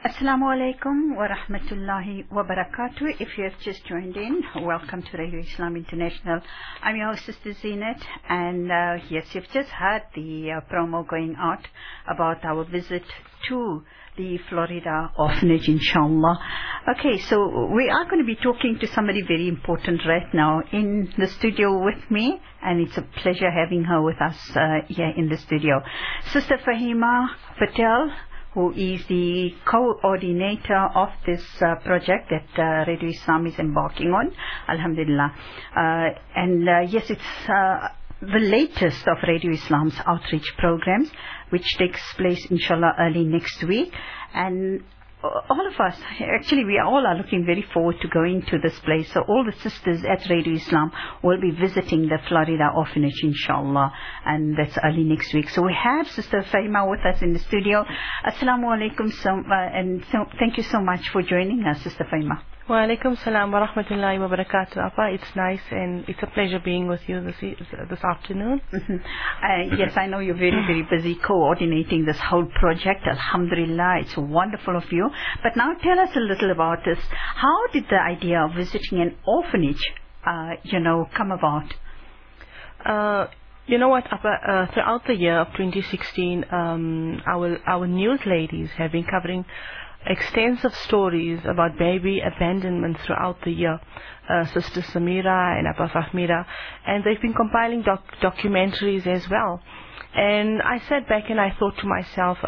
Assalamu alaikum wa rahmatullahi wa barakatuh. If you have just joined in, welcome to Radio Islam International. I'm your host, Sister Zeenat, and yes, you've just heard the promo going out about our visit to the Florida orphanage, inshallah. Okay, so we are going to be talking to somebody very important right now in the studio with me, and it's a pleasure having her with us here in the studio. Sister Fahima Patel, who is the coordinator of this project that Radio Islam is embarking on, alhamdulillah. Yes, it's the latest of Radio Islam's outreach programs, which takes place, inshallah, early next week. And all of us, actually we all are looking very forward to going to this place. So all the sisters at Radio Islam will be visiting the Florida orphanage, inshallah, and that's early next week. So we have Sister Fahima with us in the studio. Assalamu alaikum, thank you so much for joining us, Sister Fahima. Wa alaikum salam wa rahmatullahi wa barakatuh. Appa, it's nice and it's a pleasure being with you this afternoon. Yes, I know you're very, very busy coordinating this whole project. Alhamdulillah, it's wonderful of you. But now tell us a little about this. How did the idea of visiting an orphanage, come about? You know what, Appa, throughout the year of 2016, our news ladies have been covering extensive stories about baby abandonment throughout the year. Sister Samira and Abba Fahmira, and they've been compiling documentaries as well. And I sat back and I thought to myself,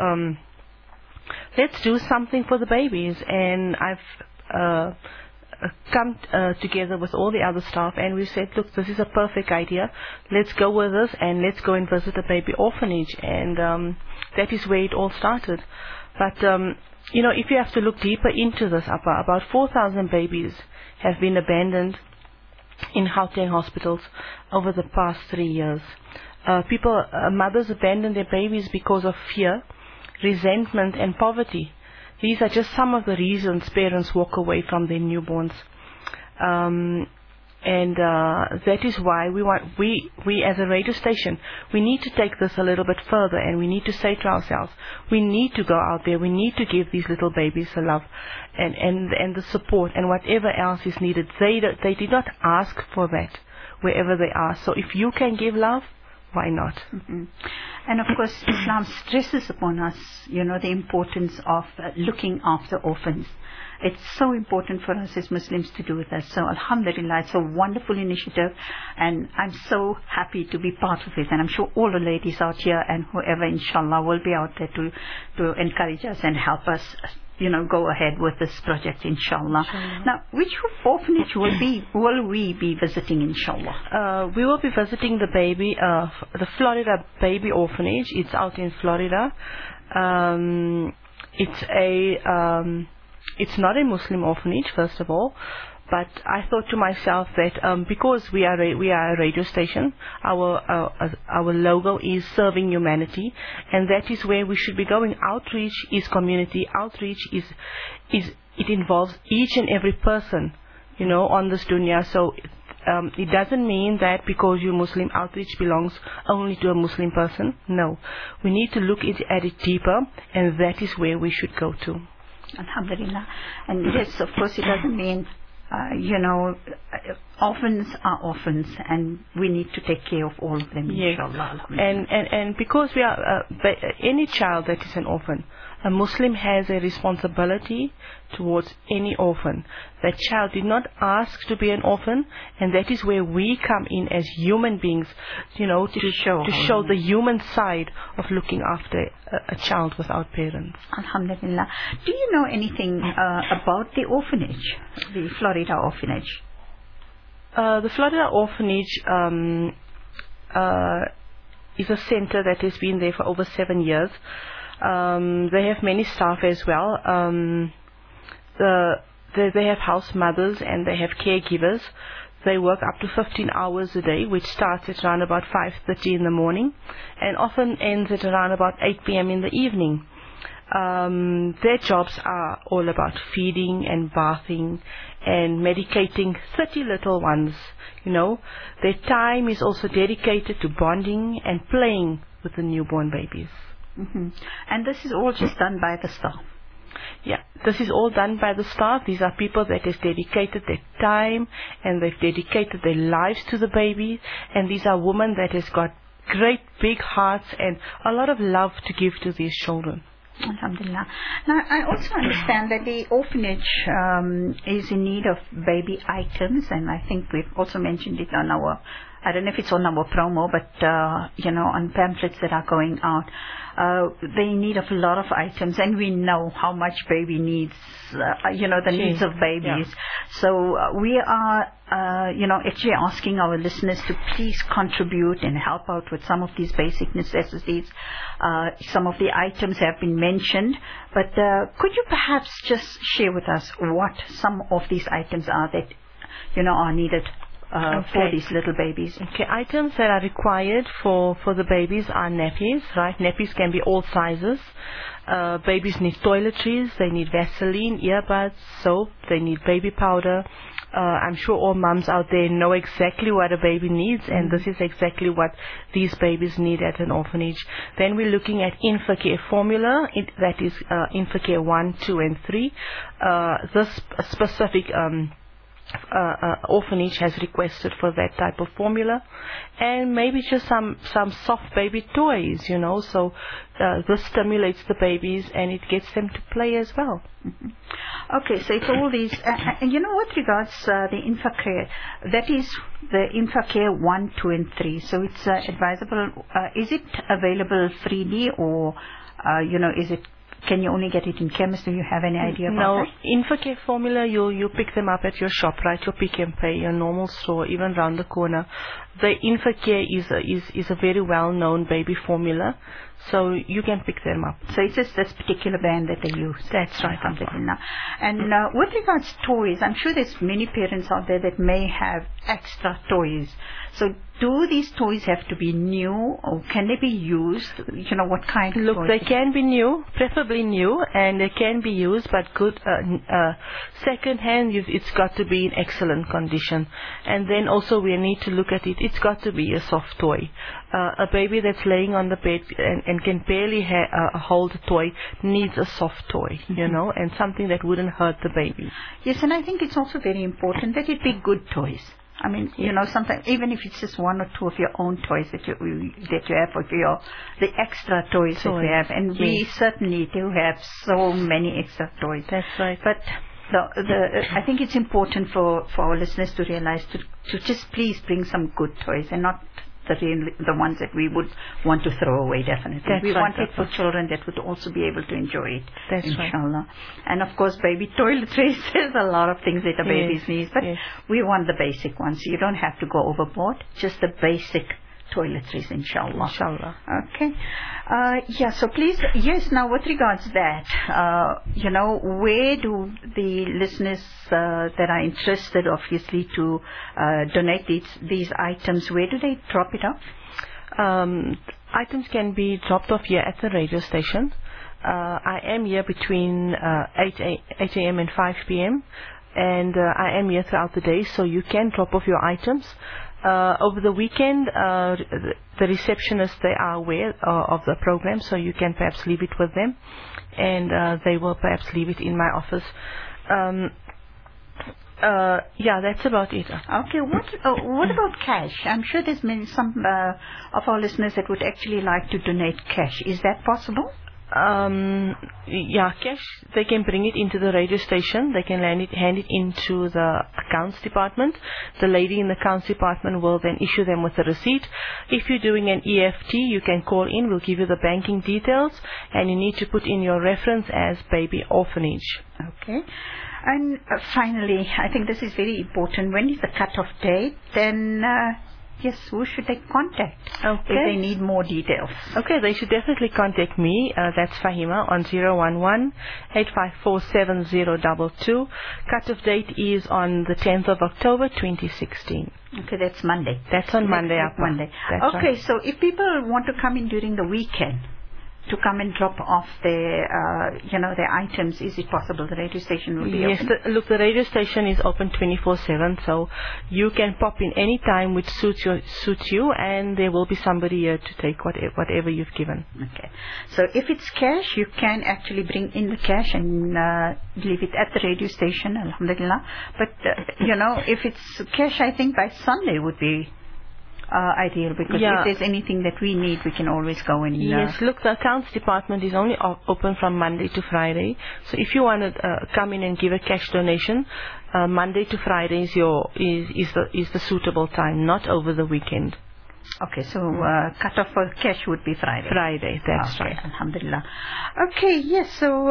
let's do something for the babies. And I've come together with all the other staff, and we said, look, this is a perfect idea. Let's go with this and let's go and visit a baby orphanage. And that is where it all started. But if you have to look deeper into this, Appa, about 4,000 babies have been abandoned in Gauteng hospitals over the past 3 years. Mothers abandon their babies because of fear, resentment and poverty. These are just some of the reasons parents walk away from their newborns. That is why we as a radio station, we need to take this a little bit further, and we need to say to ourselves, we need to go out there, we need to give these little babies the love and the support and whatever else is needed. They did not ask for that wherever they are. So if you can give love, why not? Mm-hmm. And of course, Islam stresses upon us, the importance of looking after orphans. It's so important for us as Muslims to do that. So alhamdulillah, it's a wonderful initiative, and I'm so happy to be part of it. And I'm sure all the ladies out here and whoever, inshallah, will be out there to encourage us and help us, go ahead with this project, inshallah. Now, which orphanage will we be visiting, inshallah? We will be visiting the Florida Baby Orphanage. It's out in Florida. It's not a Muslim orphanage, first of all, but I thought to myself that because we are a radio station, our logo is serving humanity, and that is where we should be going. Outreach is community. Outreach it involves each and every person, on this dunya. So it doesn't mean that because you're Muslim, outreach belongs only to a Muslim person. No, we need to look at it deeper, and that is where we should go to. Alhamdulillah. And yes, of course, it doesn't mean, orphans are orphans, and we need to take care of all of them, inshallah. And because we are, any child that is an orphan, a Muslim has a responsibility towards any orphan. That child did not ask to be an orphan, and that is where we come in as human beings, to show the human side of looking after a child without parents. Alhamdulillah. Do you know anything about the orphanage, the Florida orphanage? The Florida orphanage is a center that has been there for over 7 years. They have many staff as well. They have house mothers and they have caregivers. They work up to 15 hours a day, which starts at around about 5:30 in the morning and often ends at around about 8 p.m. in the evening. Their jobs are all about feeding and bathing and medicating 30 little ones. Their time is also dedicated to bonding and playing with the newborn babies. Mm-hmm. And this is all just done by the staff? Yeah, this is all done by the staff. These are people that has dedicated their time and they've dedicated their lives to the baby. And these are women that has got great big hearts and a lot of love to give to these children. Alhamdulillah. Now, I also understand that the orphanage is in need of baby items, and I think we've also mentioned it on our, I don't know if it's on our promo, but, on pamphlets that are going out. They need a lot of items, and we know how much baby needs, the needs of babies. Yeah. So we are, actually asking our listeners to please contribute and help out with some of these basic necessities. Some of the items have been mentioned, but could you perhaps just share with us what some of these items are that, are needed for these little babies? Okay, items that are required for the babies are nappies, right? Nappies can be all sizes. Babies need toiletries, they need Vaseline, earbuds, soap, they need baby powder. I'm sure all mums out there know exactly what a baby needs, and this is exactly what these babies need at an orphanage. Then we're looking at Infocare formula, that is Infocare 1, 2 and 3. This specific orphanage has requested for that type of formula, and maybe just some soft baby toys, so this stimulates the babies and it gets them to play as well. Mm-hmm. Okay, so it's all these, and with regards the Infocare, that is the Infocare 1, 2 and 3, so it's advisable, is it available freely, or is it, can you only get it in chemist? Do you have any idea about that? No, Infocare formula, you pick them up at your shop, right? Your Pick and Pay, your normal store, even round the corner. The Infocare is a very well-known baby formula, so you can pick them up. So it's just this particular brand that they use. That's right. And with regards to toys, I'm sure there's many parents out there that may have extra toys. So do these toys have to be new, or can they be used? What kind of toys? Look, they can be new, preferably new, and they can be used, but good second hand, it's got to be in excellent condition. And then also we need to look at it. It's got to be a soft toy. A baby that's laying on the bed and can barely hold a toy needs a soft toy, and something that wouldn't hurt the baby. Yes, and I think it's also very important that it be good toys. I mean, sometimes even if it's just one or two of your own toys that you have, or the extra toys that we have, and we certainly do have so many extra toys. That's right. But I think it's important for our listeners to realize to just please bring some good toys, and not the ones that we would want to throw away, definitely. We want it for children that would also be able to enjoy it, inshallah. Right. And of course, baby toiletries, there's a lot of things that the babies need, but we want the basic ones. You don't have to go overboard, just the basic toiletries, inshallah. Inshallah. Okay. So please, now with regards to that, where do the listeners that are interested, obviously, to donate these items, where do they drop it off? Items can be dropped off here at the radio station. I am here between 8 a.m. and 5 p.m. and I am here throughout the day, so you can drop off your items. Over the weekend, the receptionists, they are aware of the program, so you can perhaps leave it with them, and they will perhaps leave it in my office. That's about it. Okay, what about cash? I'm sure there's some of our listeners that would actually like to donate cash. Is that possible? Cash, they can bring it into the radio station. They can hand it into the accounts department. The lady in the accounts department will then issue them with a receipt. If you're doing an EFT, you can call in. We'll give you the banking details, and you need to put in your reference as baby orphanage. Okay. And finally, I think this is very important. When is the cut-off date? Then who should they contact if they need more details? Okay, they should definitely contact me. That's Fahima on 011-854-7022. Cut-off date is on the 10th of October 2016. Okay, that's Monday. That's on Monday. Monday. That's okay, right. So if people want to come in during the weekend, to come and drop off their, their items, is it possible the radio station will be open? Yes, the radio station is open 24/7, so you can pop in any time which suits you, and there will be somebody here to take whatever you've given. Okay. So if it's cash, you can actually bring in the cash and leave it at the radio station, alhamdulillah. But, if it's cash, I think by Sunday would be ideal, because if there's anything that we need, we can always go and... Yes, look, the accounts department is only open from Monday to Friday. So if you want to come in and give a cash donation, Monday to Friday is the suitable time, not over the weekend. Okay, so cut-off for cash would be Friday. Friday, that's right. Alhamdulillah. Okay, yes, so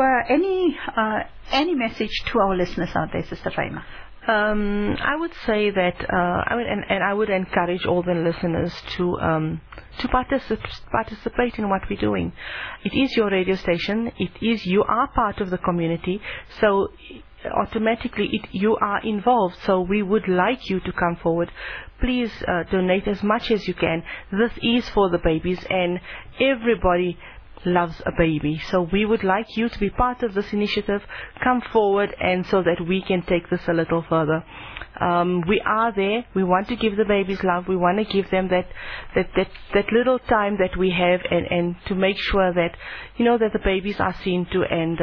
any message to our listeners out there, Sister Faima? I would say that I would encourage all the listeners to participate in what we're doing. It is your radio station. You are part of the community, so automatically you are involved. So we would like you to come forward. Please donate as much as you can. This is for the babies, and everybody loves a baby. So we would like you to be part of this initiative. Come forward, and so that we can take this a little further. We are there. We want to give the babies love. We want to give them that little time that we have, and to make sure that that the babies are seen to,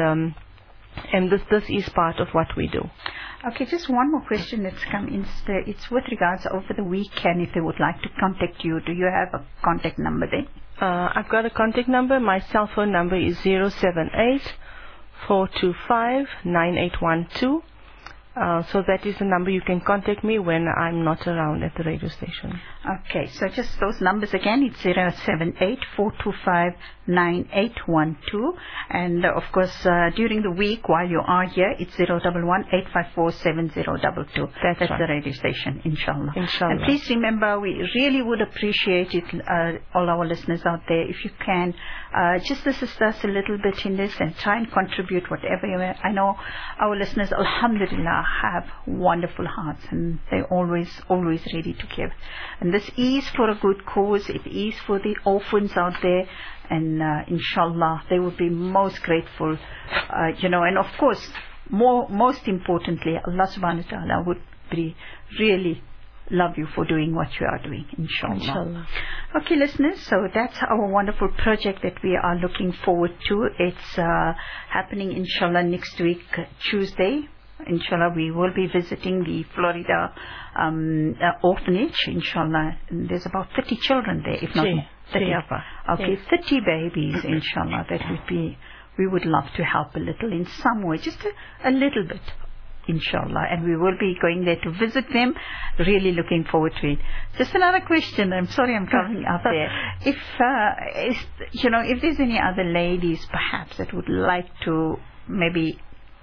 and this is part of what we do. Okay, just one more question that's come in. It's with regards over the weekend, if they would like to contact you. Do you have a contact number there? I've got a contact number. My cell phone number is 078 425 9812. So that is the number you can contact me when I'm not around at the radio station. Okay, so just those numbers again. It's 078 425 9812. And of course, during the week while you are here, it's 011 854 7022. That's right. The radio station, inshallah. And please remember, we really would appreciate it, all our listeners out there, if you can just assist us a little bit in this and try and contribute whatever you may. I know our listeners, alhamdulillah, have wonderful hearts, and they're always ready to give. And this is for a good cause. It is for the orphans out there, and inshallah they will be most grateful, and of course most importantly, Allah subhanahu wa ta'ala would be really love you for doing what you are doing, inshallah. Okay, listeners, so that's our wonderful project that we are looking forward to. It's happening, inshallah, next week, Tuesday. Inshallah, we will be visiting the Florida orphanage, inshallah. And there's about 30 children there, if not 30. Okay, 30 babies, inshallah. That would be, we would love to help a little in some way, just a little bit, inshallah. And we will be going there to visit them. Really looking forward to it. Just another question. I'm sorry I'm coming up there. If there's any other ladies perhaps that would like to maybe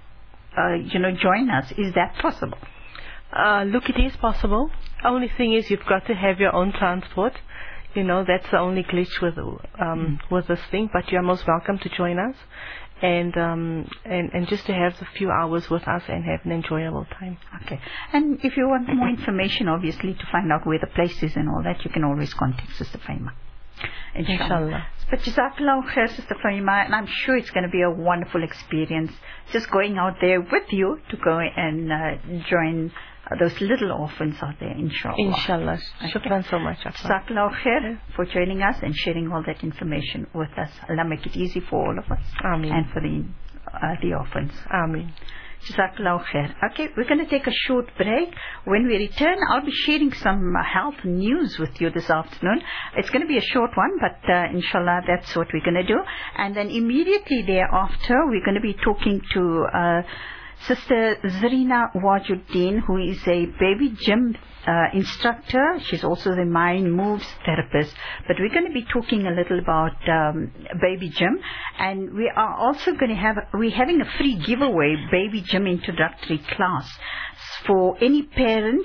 join us, is that possible? Look, it is possible. Only thing is, you've got to have your own transport. That's the only glitch with this thing. But you are most welcome to join us, and just to have a few hours with us and have an enjoyable time. Okay. And if you want more information, obviously, to find out where the place is and all that, you can always contact Sister Faima. Inshallah. But Jazakallah khair, Sister Faima, and I'm sure it's going to be a wonderful experience just going out there with you to go and join those little orphans out there, inshallah. Inshallah. Shukran so much. Jazakallah khair for joining us and sharing all that information with us. Allah make it easy for all of us. Ameen. And for the orphans. Ameen. Jazakallah khair. Okay, we're going to take a short break. When we return, I'll be sharing some health news with you this afternoon. It's going to be a short one, but inshallah, that's what we're going to do. And then immediately thereafter, we're going to be talking to Sister Zarina Wajuddin, who is a baby gym instructor. She's also the Mind Moves therapist. But we're going to be talking a little about baby gym, and we are also going to we're having a free giveaway baby gym introductory class for any parent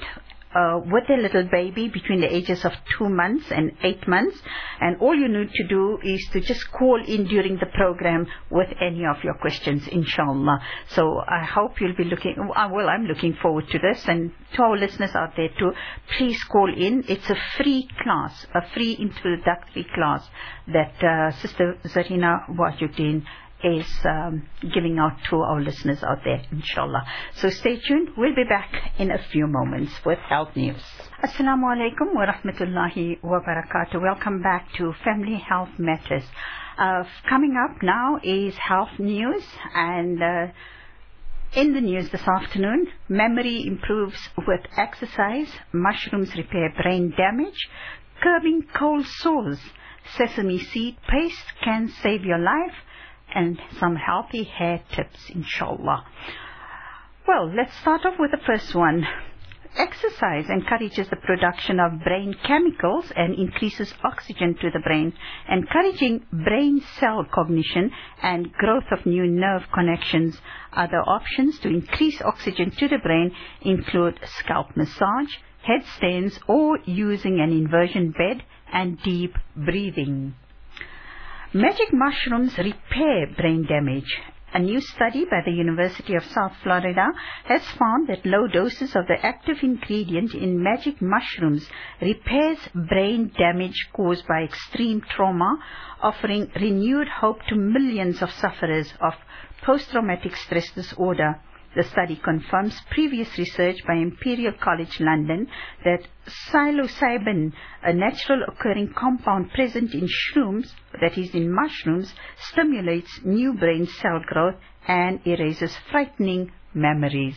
with their little baby between the ages of 2 months and 8 months. And all you need to do is to just call in during the program with any of your questions, inshallah. So I hope you'll be I'm looking forward to this, and to our listeners out there too, please call in. It's a free class, a free introductory class that Sister Zarina Wajuddin is giving out to our listeners out there, inshallah. So stay tuned. We'll be back in a few moments with health news. Assalamu alaikum wa rahmatullahi wa barakatuh. Welcome back to Family Health Matters. Coming up now is health news, and in the news this afternoon, memory improves with exercise, mushrooms repair brain damage, curbing cold sores, sesame seed paste can save your life, and some healthy hair tips, inshallah. Well, let's start off with the first one. Exercise encourages the production of brain chemicals and increases oxygen to the brain, encouraging brain cell cognition and growth of new nerve connections. Other options to increase oxygen to the brain include scalp massage, headstands, or using an inversion bed and deep breathing. Magic mushrooms repair brain damage. A new study by the University of South Florida has found that low doses of the active ingredient in magic mushrooms repairs brain damage caused by extreme trauma, offering renewed hope to millions of sufferers of post-traumatic stress disorder. The study confirms previous research by Imperial College London that psilocybin, a natural occurring compound present in shrooms, that is in mushrooms, stimulates new brain cell growth and erases frightening memories.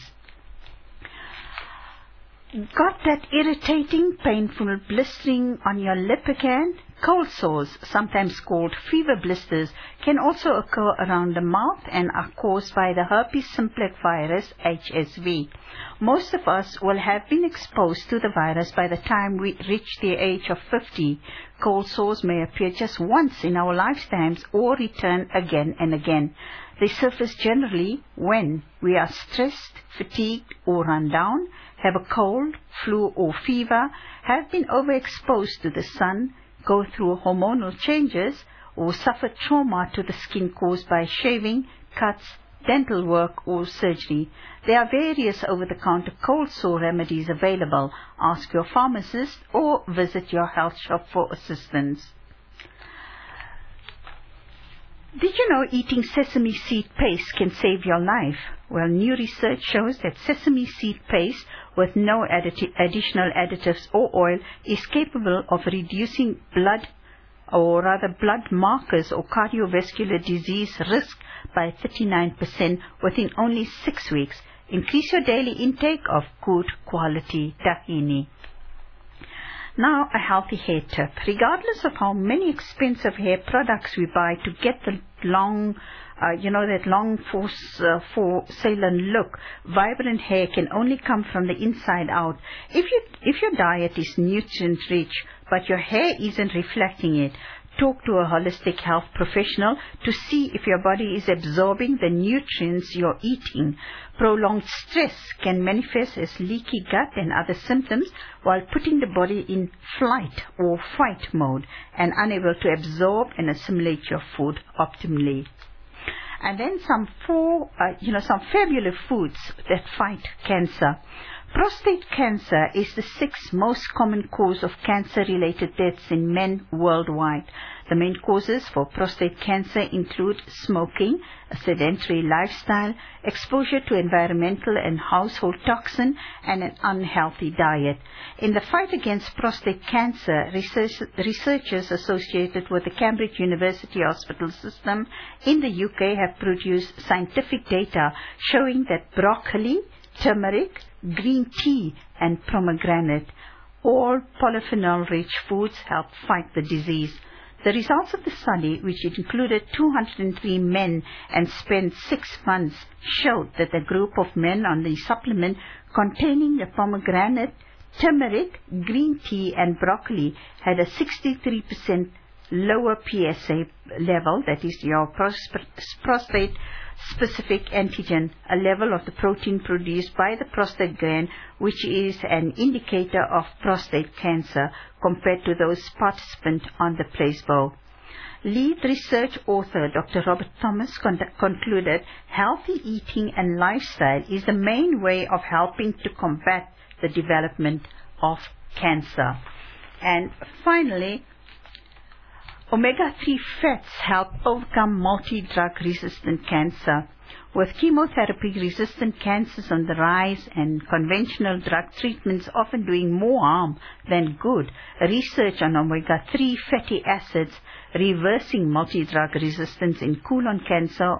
Got that irritating, painful blistering on your lip again? Cold sores, sometimes called fever blisters, can also occur around the mouth and are caused by the herpes simplex virus, HSV. Most of us will have been exposed to the virus by the time we reach the age of 50. Cold sores may appear just once in our lifetimes or return again and again. They surface generally when we are stressed, fatigued, or run down, have a cold, flu, or fever, have been overexposed to the sun, go through hormonal changes, or suffer trauma to the skin caused by shaving, cuts, dental work, or surgery. There are various over-the-counter cold sore remedies available. Ask your pharmacist or visit your health shop for assistance. Did you know eating sesame seed paste can save your life? Well, new research shows that sesame seed paste with no additional additives or oil is capable of reducing blood markers or cardiovascular disease risk by 39% within only 6 weeks. Increase your daily intake of good quality tahini. Now, a healthy hair tip. Regardless of how many expensive hair products we buy to get the long for salon look, vibrant hair can only come from the inside out. If your diet is nutrient rich, but your hair isn't reflecting it, talk to a holistic health professional to see if your body is absorbing the nutrients you're eating. Prolonged stress can manifest as leaky gut and other symptoms, while putting the body in flight or fight mode and unable to absorb and assimilate your food optimally. And then some fabulous foods that fight cancer. Prostate cancer is the 6th most common cause of cancer-related deaths in men worldwide. The main causes for prostate cancer include smoking, a sedentary lifestyle, exposure to environmental and household toxin, and an unhealthy diet. In the fight against prostate cancer, researchers associated with the Cambridge University Hospital System in the UK have produced scientific data showing that broccoli, turmeric, green tea, and pomegranate, all polyphenol-rich foods, help fight the disease. The results of the study, which included 203 men and spent 6 months, showed that the group of men on the supplement containing the pomegranate, turmeric, green tea, and broccoli had a 63% lower PSA level, that is your prostate specific antigen, a level of the protein produced by the prostate gland, which is an indicator of prostate cancer compared to those participant on the placebo. Lead research author Dr. Robert Thomas concluded healthy eating and lifestyle is the main way of helping to combat the development of cancer. And finally, omega-3 fats help overcome multi-drug resistant cancer. With chemotherapy-resistant cancers on the rise and conventional drug treatments often doing more harm than good, research on omega-3 fatty acids reversing multi-drug resistance in colon cancer,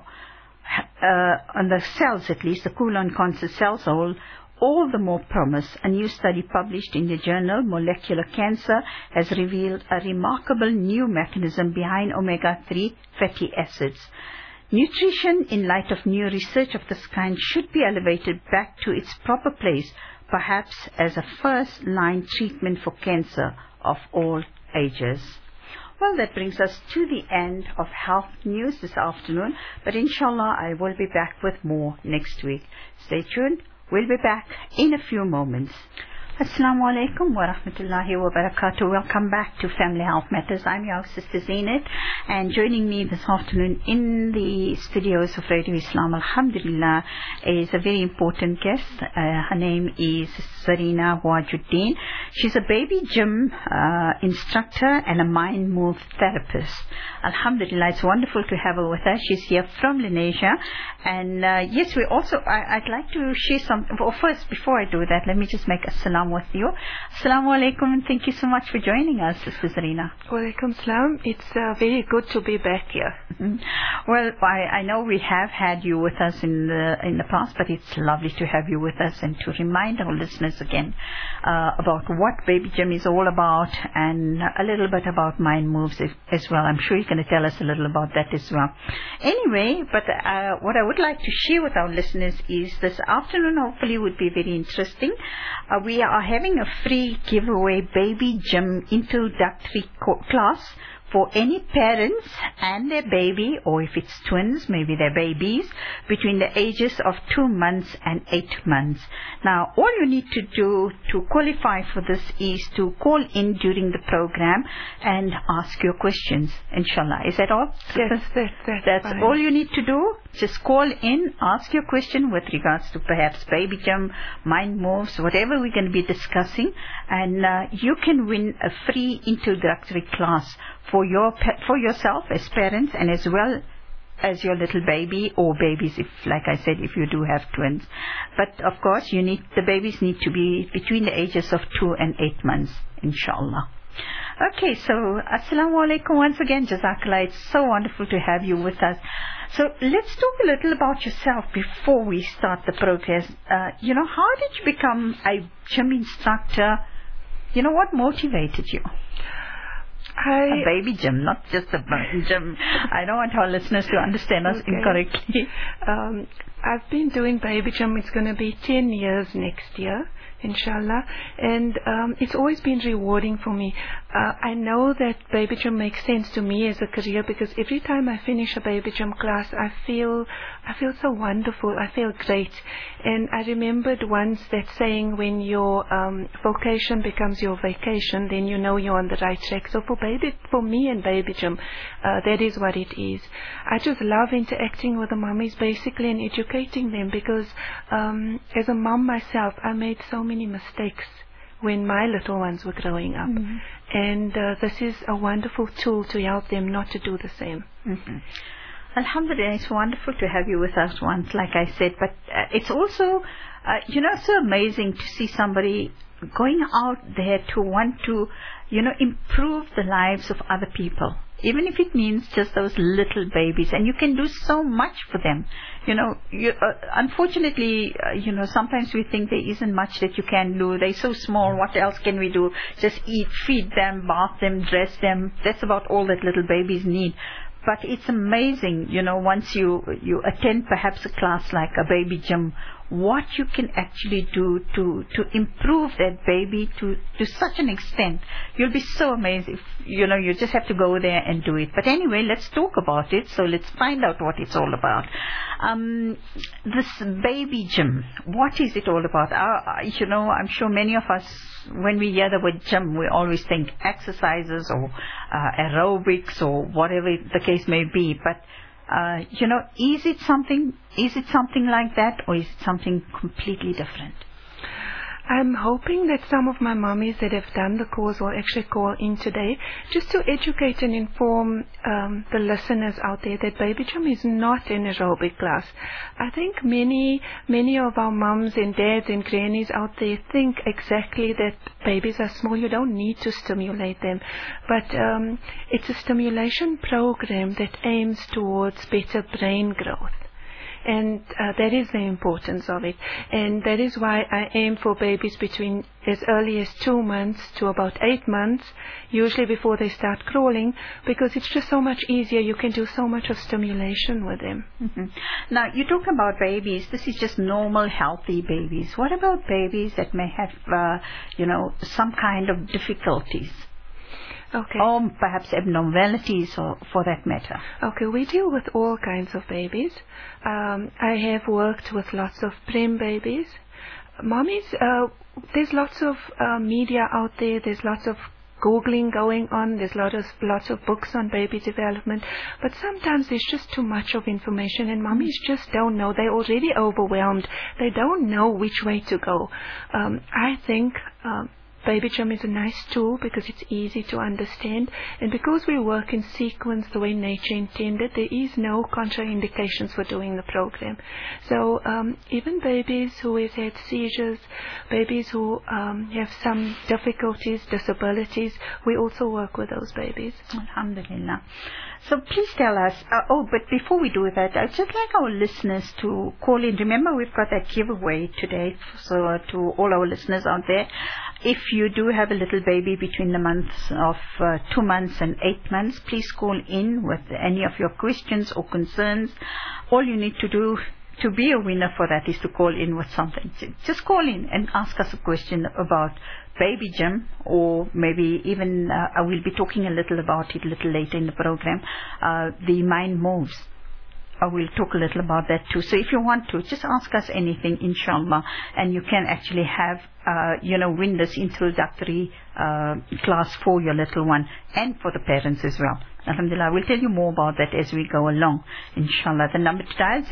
on the cells at least, the colon cancer cells all the more promise. A new study published in the journal Molecular Cancer has revealed a remarkable new mechanism behind omega-3 fatty acids. Nutrition, in light of new research of this kind, should be elevated back to its proper place, perhaps as a first-line treatment for cancer of all ages. Well, that brings us to the end of health news this afternoon, but inshallah I will be back with more next week. Stay tuned. We'll be back in a few moments. Assalamu alaikum wa rahmatullahi wa barakatuh. Welcome back to Family Health Matters. I'm your host, Sister Zeenat, and joining me this afternoon in the studios of Radio Islam, alhamdulillah, is a very important guest. Her name is Zarina Wajuddin. She's a baby gym instructor and a mind move therapist. Alhamdulillah, it's wonderful to have her with us. She's here from Lenasia. And yes, we also, I'd like to share some, well, first, before I do that, let me just make a salam with you. Assalamu alaikum, and thank you so much for joining us, Sister Zarina. Walaikum salam. It's very good to be back here. Mm-hmm. Well, I know we have had you with us in the past, but it's lovely to have you with us and to remind our listeners again about what Baby Gym is all about and a little bit about Mind Moves as well. I'm sure you're going to tell us a little about that as well. Anyway, but what I would like to share with our listeners is this afternoon hopefully would be very interesting. We are having a free giveaway Baby Gym introductory class for any parents and their baby, or if it's twins, maybe their babies, between the ages of 2 months and 8 months. Now, all you need to do to qualify for this is to call in during the program and ask your questions, inshallah. Is that all? Yes, that's fine. All you need to do. Just call in, ask your question with regards to perhaps Baby Gym, Mind Moves, whatever we're going to be discussing, and you can win a free introductory class for yourself as parents and as well as your little baby or babies, if, like I said, if you do have twins. But of course, the babies need to be between the ages of 2 and 8 months, inshallah. Okay, so assalamu alaikum once again, jazakallah. It's so wonderful to have you with us. So let's talk a little about yourself before we start the progress. How did you become a gym instructor? What motivated you? A baby gym, not just a gym. I don't want our listeners to understand us incorrectly. I've been doing baby gym. It's going to be 10 years next year, inshallah, and it's always been rewarding for me. I know that baby gym makes sense to me as a career because every time I finish a baby gym class, I feel so wonderful. I feel great. And I remembered once that saying, when your vocation becomes your vacation, then you know you're on the right track. So for me and baby gym, that is what it is. I just love interacting with the mummies basically and educating them because as a mum myself, I made so many mistakes when my little ones were growing up. Mm-hmm. And this is a wonderful tool to help them not to do the same. Mm-hmm. Alhamdulillah, it's wonderful to have you with us once, like I said, but it's also, so amazing to see somebody going out there to want to, improve the lives of other people, even if it means just those little babies, and you can do so much for them. Unfortunately, sometimes we think there isn't much that you can do. They're so small. What else can we do? Just eat, feed them, bath them, dress them. That's about all that little babies need. But it's amazing, once you attend perhaps a class like a baby gym what you can actually do to improve that baby to such an extent. You'll be so amazed if, you just have to go there and do it. But anyway, let's talk about it. So let's find out what it's all about. This baby gym, what is it all about? I'm sure many of us, when we hear the word gym, we always think exercises or aerobics or whatever the case may be. But is it something like that, or is it something completely different? I'm hoping that some of my mummies that have done the course will actually call in today just to educate and inform the listeners out there that baby gym is not an aerobic class. I think many of our mums and dads and grannies out there think exactly that babies are small. You don't need to stimulate them. But it's a stimulation program that aims towards better brain growth. And that is the importance of it. And that is why I aim for babies between as early as 2 months to about 8 months, usually before they start crawling, because it's just so much easier. You can do so much of stimulation with them. Mm-hmm. Now, you talk about babies. This is just normal, healthy babies. What about babies that may have, some kind of difficulties? Okay. Or perhaps abnormalities, or for that matter. Okay, we deal with all kinds of babies. I have worked with lots of prem babies. Mommies, there's lots of media out there. There's lots of Googling going on. There's lots of books on baby development. But sometimes there's just too much of information, and mommies just don't know. They're already overwhelmed. They don't know which way to go. I think baby gym is a nice tool because it's easy to understand, and because we work in sequence the way nature intended, there is no contraindications for doing the program. So even babies who have had seizures, babies who have some difficulties, disabilities, we also work with those babies. Alhamdulillah. So please tell us, but before we do that, I'd just like our listeners to call in. Remember, we've got that giveaway today, so to all our listeners out there, if you do have a little baby between the months of 2 months and 8 months, please call in with any of your questions or concerns. All you need to do to be a winner for that is to call in with something. Just call in and ask us a question about baby gym, or maybe even I will be talking a little about it a little later in the program, the mind moves. I will talk a little about that too. So if you want to, just ask us anything, inshallah, and you can actually have, win this introductory class for your little one and for the parents as well. Alhamdulillah, we'll tell you more about that as we go along, inshallah. The number to dial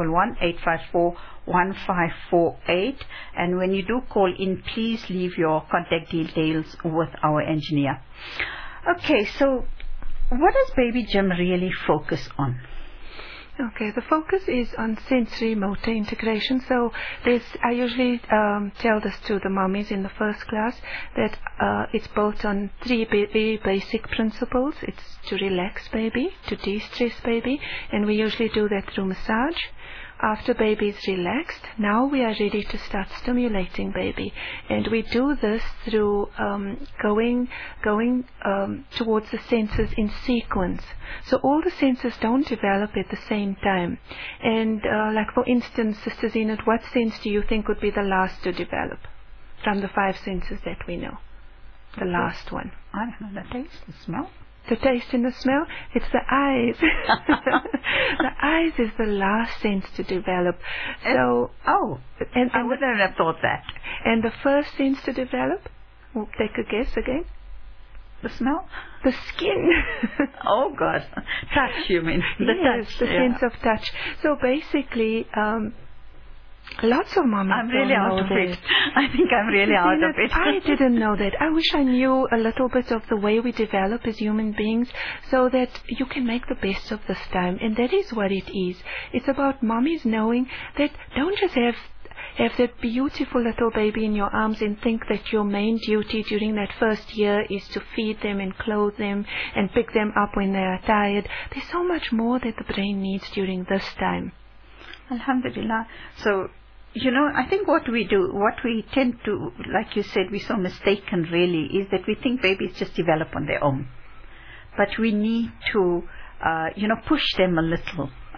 011-854-1548, and when you do call in, please leave your contact details with our engineer. Okay, so what does baby gym really focus on? Okay, the focus is on sensory motor integration. So I usually tell this to the mummies in the first class, that it's built on 3 very basic principles. It's to relax baby, to de-stress baby, and we usually do that through massage. After baby is relaxed, now we are ready to start stimulating baby, and we do this through going towards the senses in sequence. So all the senses don't develop at the same time. And like for instance, Sister Zeenat, what sense do you think would be the last to develop from the 5 senses that we know? The last one. I don't know, the taste, the smell. The taste and the smell, it's the eyes. The eyes is the last sense to develop. So, and I wouldn't have thought that. And the first sense to develop, we'll take a guess again. The smell? The skin. Oh God. Touch, you mean? The touch. The sense of touch. So basically, lots of mummies I'm really out of it. I think I'm really out of it. I didn't know that. I wish I knew a little bit of the way we develop as human beings, so that you can make the best of this time. And that is what it is. It's about mummies knowing that don't just have that beautiful little baby in your arms and think that your main duty during that first year is to feed them and clothe them and pick them up when they are tired. There's so much more that the brain needs during this time. Alhamdulillah. So, I think what we tend to, like you said, we're so mistaken really, is that we think babies just develop on their own. But we need to, push them a little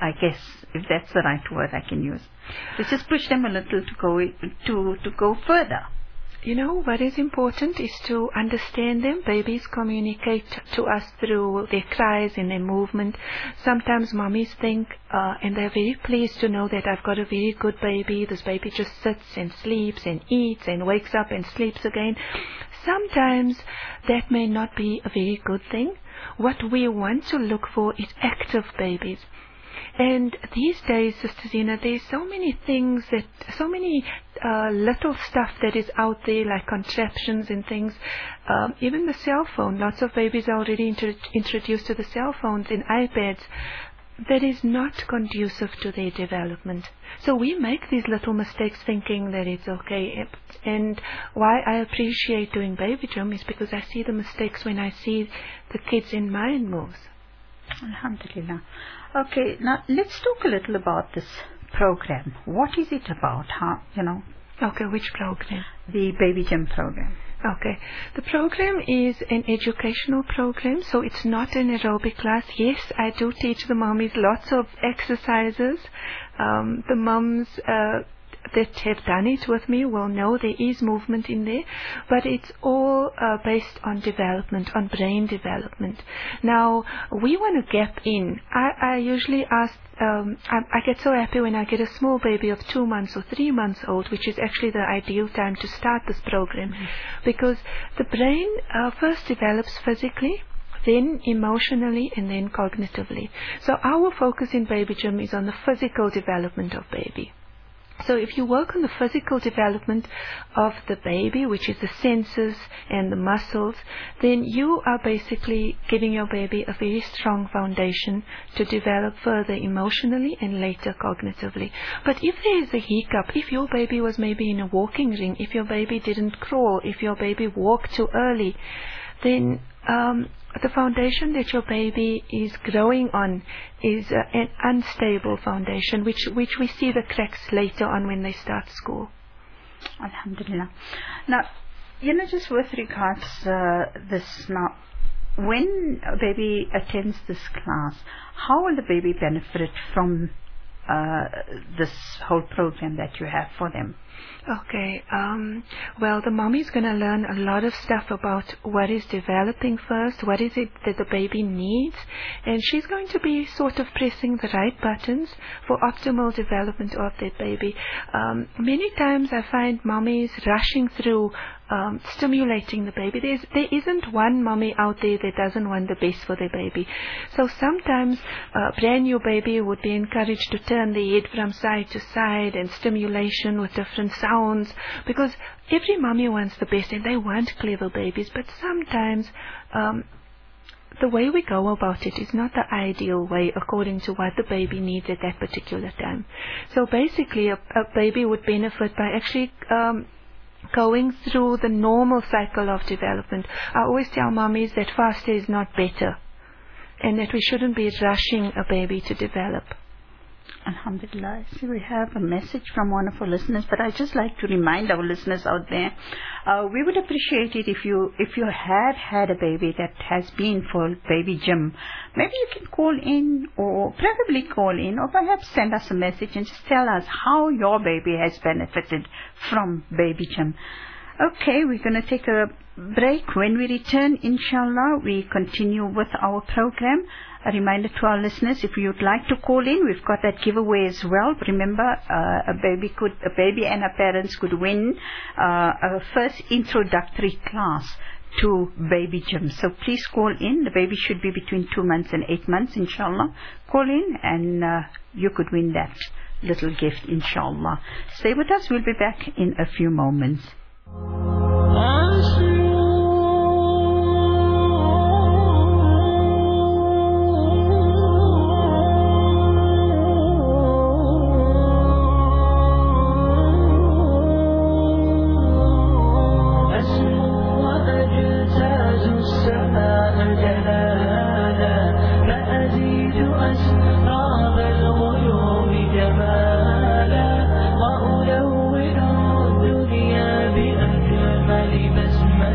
I guess, if that's the right word I can use. To just push them a little to go further. You know, what is important is to understand them. Babies communicate to us through their cries and their movement. Sometimes mommies think, and they're very pleased to know that I've got a very good baby. This baby just sits and sleeps and eats and wakes up and sleeps again. Sometimes that may not be a very good thing. What we want to look for is active babies. And these days, Sister Zina, there's so many things so many little stuff that is out there, like contraptions and things. Even the cell phone, lots of babies are already introduced to the cell phones and iPads. That is not conducive to their development. So we make these little mistakes thinking that it's okay. And why I appreciate doing Baby Gym is because I see the mistakes when I see the kids in my moves. Alhamdulillah. Okay, now let's talk a little about this program. What is it about? Okay, which program? The Baby Gym program. Okay, the program is an educational program, so it's not an aerobic class. Yes, I do teach the mommies lots of exercises. The mums that have done it with me will know there is movement in there, but it's all based on development, on brain development. Now, we want to gap in. I usually ask, I get so happy when I get a small baby of 2 months or 3 months old, which is actually the ideal time to start this program, because the brain first develops physically, then emotionally, and then cognitively. So our focus in Baby Gym is on the physical development of baby. So if you work on the physical development of the baby, which is the senses and the muscles, then you are basically giving your baby a very strong foundation to develop further emotionally and later cognitively. But if there is a hiccup, if your baby was maybe in a walking ring, if your baby didn't crawl, if your baby walked too early, then the foundation that your baby is growing on is an unstable foundation, which we see the cracks later on when they start school. Alhamdulillah. Now, just with regards this now, when a baby attends this class, how will the baby benefit from this whole program that you have for them? Okay, well, the mommy's going to learn a lot of stuff about what is developing first, what is it that the baby needs, and she's going to be sort of pressing the right buttons for optimal development of that baby. Many times I find mommies rushing through stimulating the baby. There isn't one mommy out there that doesn't want the best for their baby. So sometimes a brand new baby would be encouraged to turn the head from side to side and stimulation with different sounds, because every mommy wants the best and they want clever babies, but sometimes the way we go about it is not the ideal way according to what the baby needs at that particular time. So basically a baby would benefit by actually going through the normal cycle of development. I always tell mommies that faster is not better, and that we shouldn't be rushing a baby to develop. Alhamdulillah. So we have a message from one of our listeners, but I'd just like to remind our listeners out there, we would appreciate it if you have had a baby that has been for Baby Gym. Maybe you can call in, or preferably call in, or perhaps send us a message and just tell us how your baby has benefited from Baby Gym. Okay, we're going to take a break. When we return, inshallah, we continue with our program. A reminder to our listeners, if you'd like to call in, we've got that giveaway as well. Remember, a baby and her parents could win a first introductory class to Baby Gym. So please call in. The baby should be between 2 months and 8 months, inshallah. Call in and you could win that little gift, inshallah. Stay with us. We'll be back in a few moments. بأجمل بسمة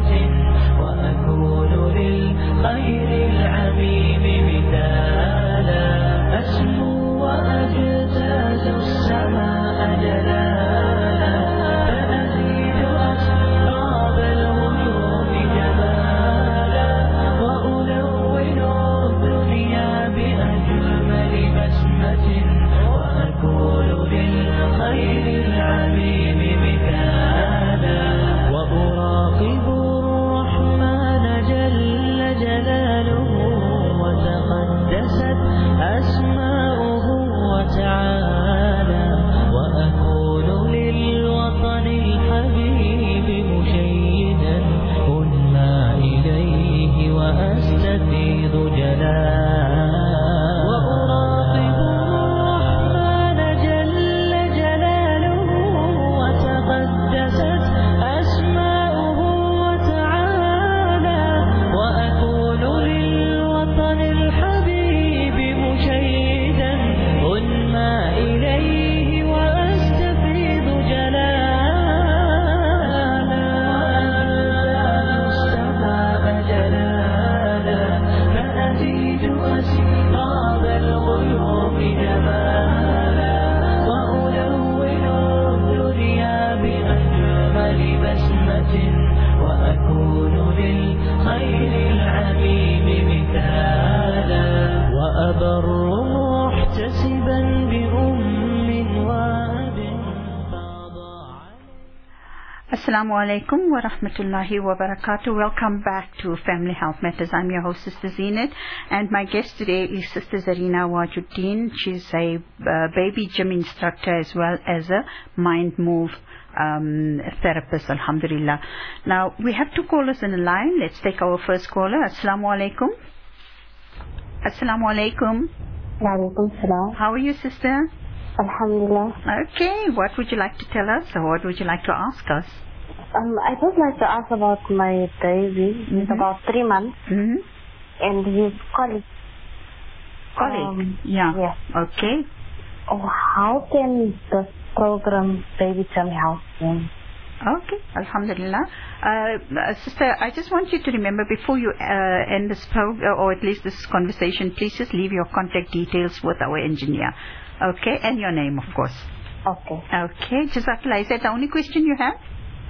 Assalamu alaikum wa rahmatullahi wa barakatuh. Welcome back to Family Health Matters. I'm your host, Sister Zeenat, and my guest today is Sister Zarina Wajuddin. She's a baby gym instructor as well as a mind move therapist, alhamdulillah. Now, we have two callers in the line. Let's take our first caller. Assalamu alaikum. Assalamu alaikum. Wa alaikum salam. How are you, sister? Alhamdulillah. Okay, what would you like to tell us, or what would you like to ask us? I just like to ask about my baby. He's about 3 months, and he's colic. Colic? Yeah. Yes. Okay. Oh, how can this program Baby Jam help him? Okay, alhamdulillah. Sister, I just want you to remember before you end this program, or at least this conversation, please just leave your contact details with our engineer. Okay, and your name, of course. Okay. Okay, Jazakallah. Is that the only question you have?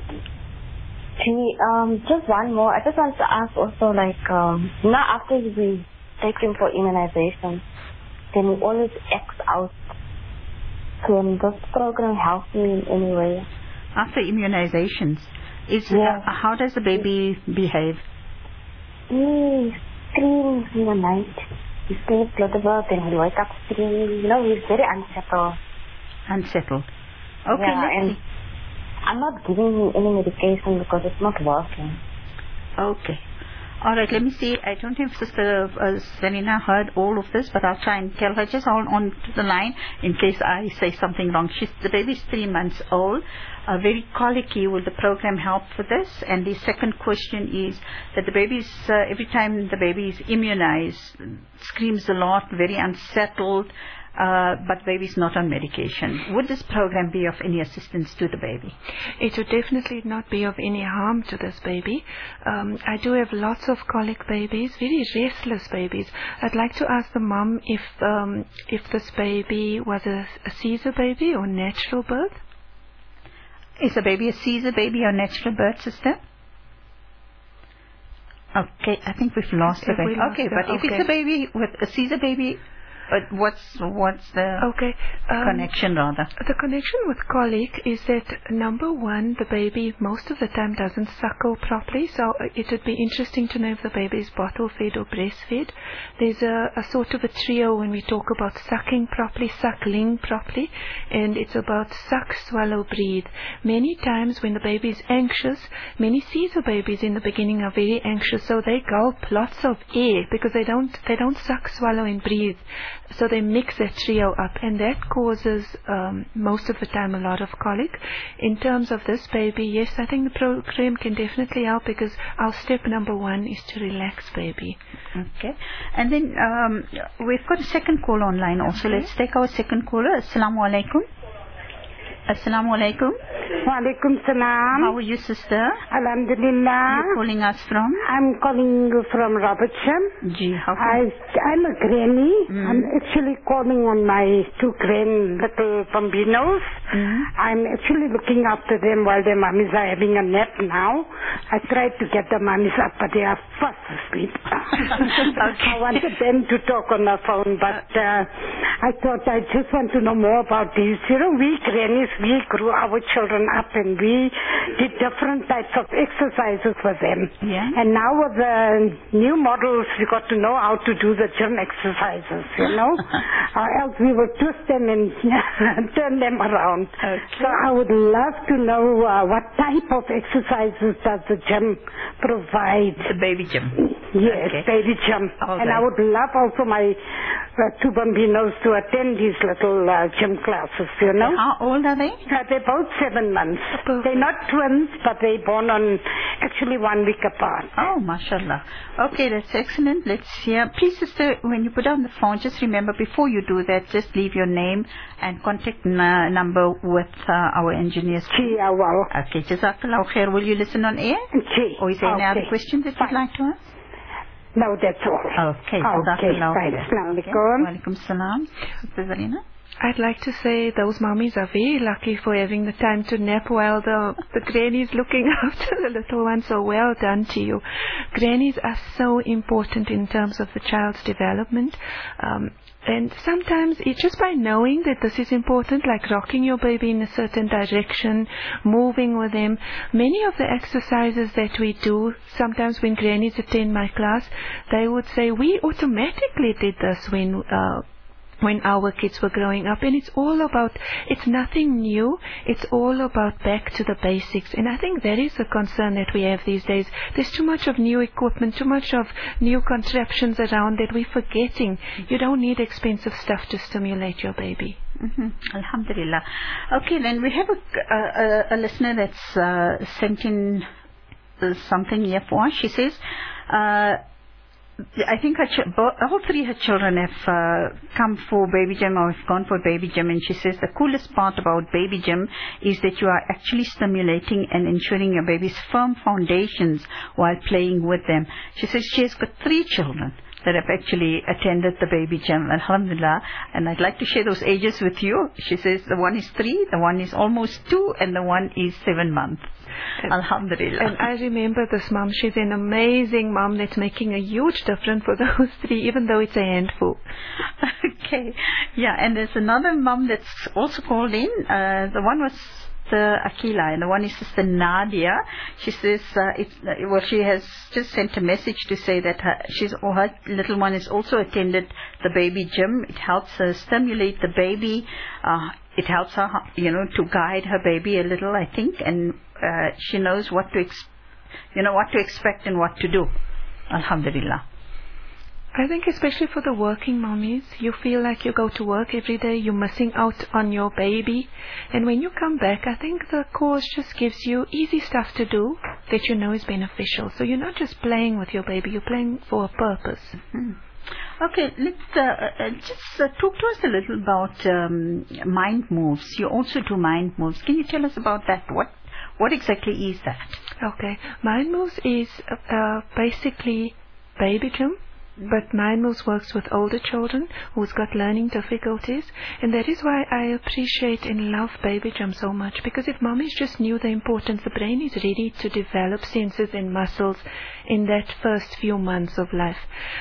Just one more. I just want to ask also, like, now after we take him for immunization, can we always X out? Can this program help me in any way? After immunizations, how does the baby behave? He screams in the night. He sleeps a little bit and he wakes up screaming. You know, he's very unsettled. Unsettled. Okay, yeah, and I'm not giving him any medication because it's not working. Okay. All right, let me see. I don't know if Sister Zarina heard all of this, but I'll try and tell her. Just hold on to the line in case I say something wrong. The baby's 3 months old, very colicky. Will the program help for this? And the second question is that the baby's, every time the baby is immunized, screams a lot, very unsettled, but baby's not on medication. Would this program be of any assistance to the baby? It would definitely not be of any harm to this baby. I do have lots of colic babies, very restless babies. I'd like to ask the mom if this baby was a Caesar baby or natural birth. Is the baby a Caesar baby or natural birth, sister? Okay, I think we've lost the baby. Okay, but if it's a baby with a Caesar baby, what's the connection rather? The connection with colic is that, number one, the baby most of the time doesn't suckle properly, so it would be interesting to know if the baby is bottle fed or breastfed. There's a sort of a trio when we talk about suckling properly, and it's about suck, swallow, breathe. Many times when the baby is anxious, many Caesar babies in the beginning are very anxious, so they gulp lots of air because they don't suck, swallow and breathe. So they mix that trio up, and that causes most of the time a lot of colic. In terms of this baby, yes, I think the program can definitely help because our step number one is to relax baby. Okay. And then we've got a second caller online also. Let's take our second caller. Assalamu alaikum. Assalamu alaikum. Wa alaikum salam. How are you, sister? Alhamdulillah. You're calling us from? I'm calling you from Robertson. I'm a granny. I'm actually calling on my 2 little bambinos. I'm actually looking after them while their mummies are having a nap now. I tried to get the mummies up, but they are fast asleep. I wanted them to talk on the phone, but I thought I just want to know more about these. You know, we grannies, we grew our children up and we did different types of exercises for them. Yeah. And now with the new models, we got to know how to do the gym exercises, you know. Else we will twist them and turn them around. Okay. So I would love to know what type of exercises does the gym provide. The baby gym. Yes, okay. baby gym. All and right. I would love also my 2 bambinos to attend these little gym classes, you know. How old are they? They're both 7 months. They're not twins, but they're born on actually 1 week apart. Oh, mashallah. Okay, that's excellent. Let's hear. Please, sister, when you put on the phone, just remember before you do that, just leave your name and contact number with our engineers. I will. Okay, Jazakallah khair. Will you listen on air? Or is there any other questions that you'd like to ask? No, that's all. Okay, Jazakallah khair. Assalamu alaikum. Wa alaikum salam. Sister Zarina? I'd like to say those mommies are very lucky for having the time to nap while the granny's looking after the little one, so well done to you. Grannies are so important in terms of the child's development. And sometimes it's just by knowing that this is important, like rocking your baby in a certain direction, moving with them. Many of the exercises that we do, sometimes when grannies attend my class, they would say, we automatically did this when our kids were growing up, and it's nothing new, it's all about back to the basics. And I think that is the concern that we have these days. There's too much of new equipment, too much of new contraptions around that we're forgetting. You don't need expensive stuff to stimulate your baby. Alhamdulillah. Okay, then we have a listener that's sent in something here for us. She says, I think all three her children have come for baby gym or have gone for baby gym, and she says the coolest part about baby gym is that you are actually stimulating and ensuring your baby's firm foundations while playing with them. She says she has got 3 children that have actually attended the baby gym, alhamdulillah, and I'd like to share those ages with you. She says the one is 3, the one is almost 2, and the one is 7 months. Alhamdulillah. And I remember this mom. She's an amazing mom that's making a huge difference for those 3, even though it's a handful. Okay. Yeah, and there's another mom that's also called in. The one was Akila, and the one is Sister Nadia. She says, she has just sent a message to say that her little one has also attended the baby gym. It helps her stimulate the baby. It helps her, to guide her baby a little, I think, and she knows what to expect and what to do. Alhamdulillah. I think especially for the working mommies, you feel like you go to work every day, you're missing out on your baby, and when you come back, I think the course just gives you easy stuff to do that you know is beneficial. So you're not just playing with your baby, you're playing for a purpose. Okay, let's just talk to us a little about mind moves. You also do mind moves. Can you tell us about that? What exactly is that? Okay, mind moves is basically baby gym. But Mind Moves works with older children who's got learning difficulties, and that is why I appreciate and love baby gym so much, because if mommies just knew the importance, the brain is ready to develop senses and muscles in that first few months of life.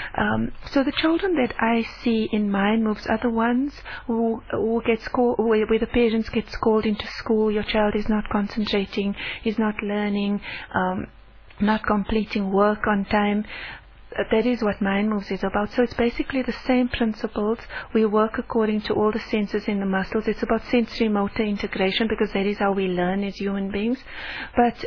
So the children that I see in Mind Moves are the ones who get where the parents get called into school. Your child is not concentrating, is not learning, not completing work on time. That is what Mind Moves is about. So it's basically the same principles. We work according to all the senses in the muscles. It's about sensory motor integration, because that is how we learn as human beings. But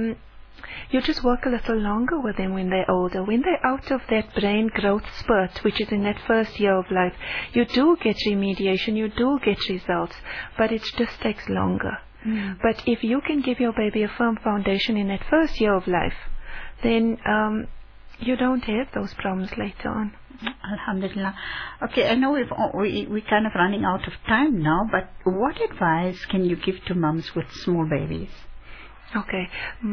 you just work a little longer with them when they're older. When they're out of that brain growth spurt, which is in that first year of life, you do get remediation, you do get results, but it just takes longer. But if you can give your baby a firm foundation in that first year of life, then you don't have those problems later on. Alhamdulillah. Okay, I know we're kind of running out of time now, but what advice can you give to mums with small babies? Okay,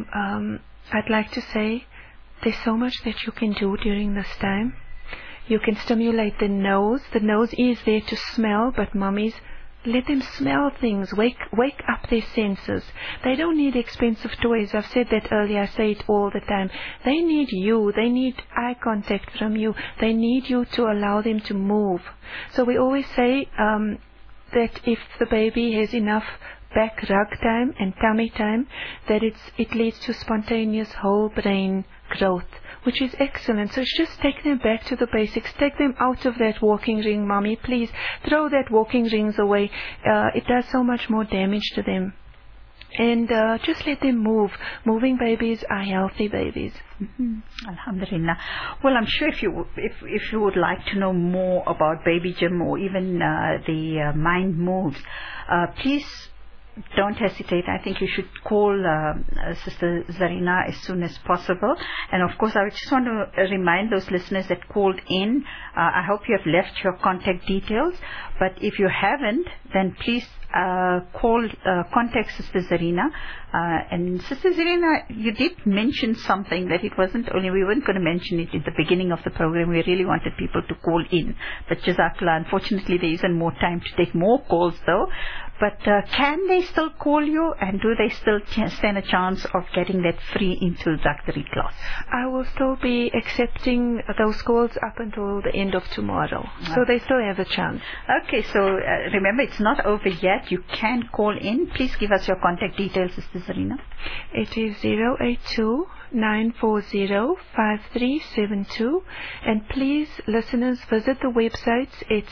I'd like to say there's so much that you can do during this time. You can stimulate the nose. The nose is there to smell, but mummies, let them smell things. Wake up their senses. They don't need expensive toys. I've said that earlier. I say it all the time. They need you. They need eye contact from you. They need you to allow them to move. So we always say that if the baby has enough back rug time and tummy time, that it leads to spontaneous whole brain growth, which is excellent. So just take them back to the basics. Take them out of that walking ring, mommy. Please throw that walking rings away. It does so much more damage to them. And just let them move. Moving babies are healthy babies. Alhamdulillah. Well, I'm sure if you would like to know more about baby gym or even the Mind Moves, please don't hesitate. I think you should call Sister Zarina as soon as possible. And of course, I just want to remind those listeners that called in, I hope you have left your contact details. But if you haven't, then please contact Sister Zarina. And Sister Zarina, you did mention something that it wasn't only, we weren't going to mention it at the beginning of the program. We really wanted people to call in. But Jazakallah, unfortunately there isn't more time to take more calls though. But can they still call you, and do they still stand a chance of getting that free introductory class? I will still be accepting those calls up until the end of tomorrow. So they still have a chance. Okay, so remember, it's not over yet. You can call in. Please give us your contact details, Sister Zarina. It is 082-940-5372. And please, listeners, visit the websites. It's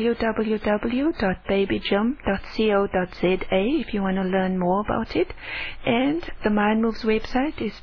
www.babygym.co.za if you want to learn more about it. And the Mind Moves website is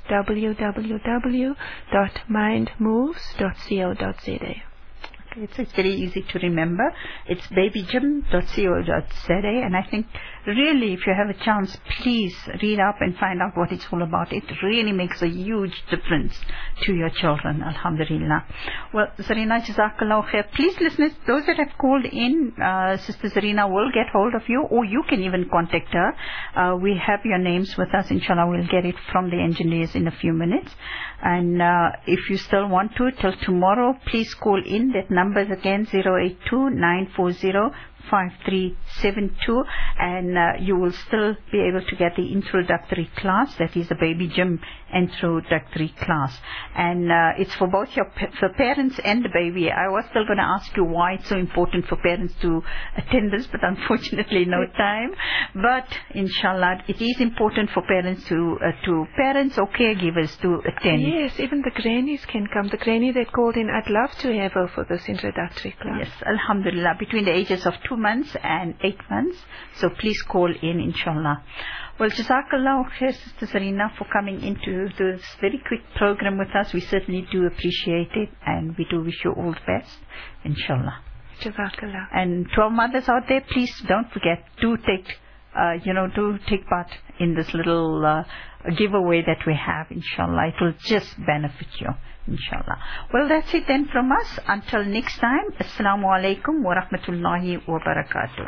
www.mindmoves.co.za. It's very easy to remember. It's babygym.co.za, and I think really if you have a chance, please read up and find out what it's all about. It really makes a huge difference to your children, alhamdulillah. Well, Zarina, Jazakallah khair. Please, listeners, those that have called in, Sister Zarina will get hold of you, or you can even contact her. We have your names with us, inshallah. We'll get it from the engineers in a few minutes. And if you still want to, till tomorrow, please call in. That number is again 082-940-5372, and you will still be able to get the introductory class. That is a Baby Gym introductory class, and it's for both for parents and the baby. I was still going to ask you why it's so important for parents to attend this, but unfortunately no time. But inshallah, it is important for parents to parents or caregivers to attend. Yes, even the grannies can come. The granny that called in, I'd love to have her for this introductory class. Yes, alhamdulillah, between the ages of 2 months and 8 months. So please call in, inshallah. Well, Jazakallah khair, Sister Zarina, for coming into this very quick program with us. We certainly do appreciate it, and we do wish you all the best, inshallah. Jazakallah. And to our mothers out there, please don't forget, do take part in this little giveaway that we have, inshallah. It will just benefit you, inshallah. Well, that's it then from us. Until next time, Assalamu alaikum wa rahmatullahi wa barakatuh.